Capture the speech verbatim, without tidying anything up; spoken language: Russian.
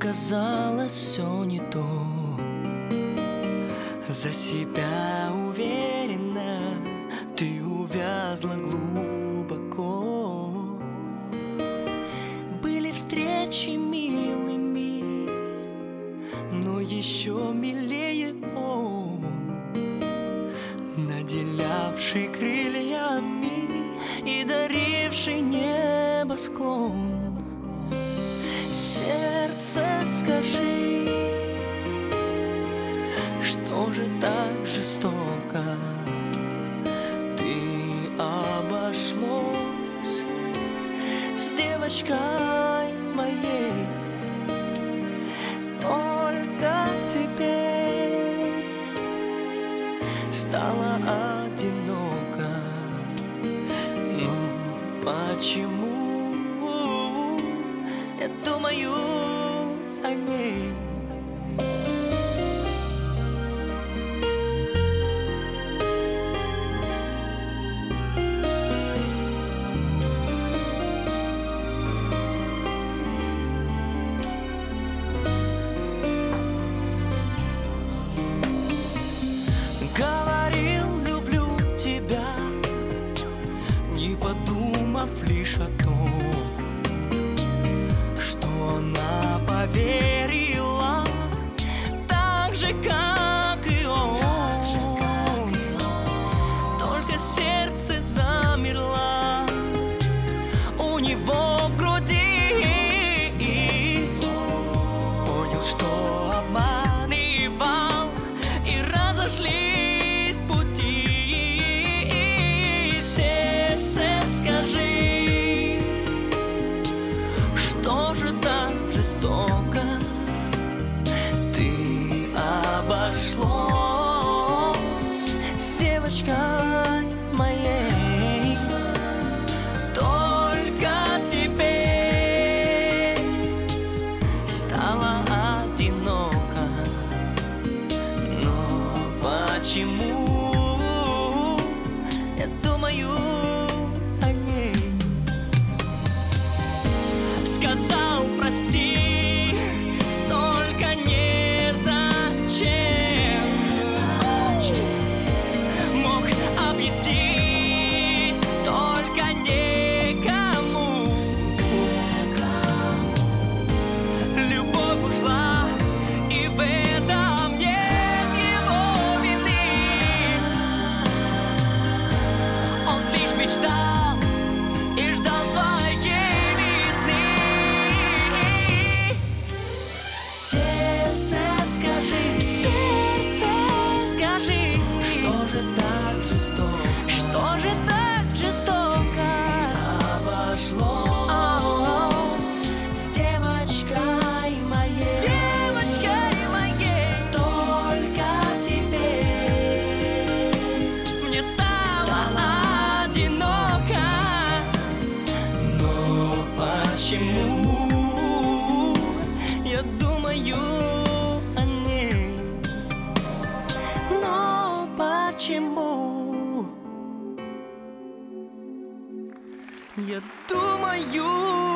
казалось все не то. За себя уверенно ты увязла глубоко. Были встречи милыми, но еще милее он, наделявший крыльями и даривший небосклон. Сердце, скажи, что же так жестоко ты обошлась с девочкой моей? Только теперь стало одиноко. Ну почему я думаю о ней? Говорил, люблю тебя, не подумав лишь о том, что она поверила так же, как и он. Только сердце замерло у него в груди. Понял, что обманывал, и разошлись пути. Сердце, скажи, что же так жестоко ты обошлась с девочкой моей? Только теперь стало одиноко. Но почему я думаю о ней? Сказал прости, только не зачем. Мог объяснить, только никому. Любовь ушла, и в этом нет его вины. Он лишь мечтал и ждал своей весны. Сердце, скажи, сердце, скажи, что же так жестоко, что же так жестоко обошлось с девочкой моей, с девочкой моей? Только теперь мне стало одиноко. Но почему я думаю о ней? Но почему я думаю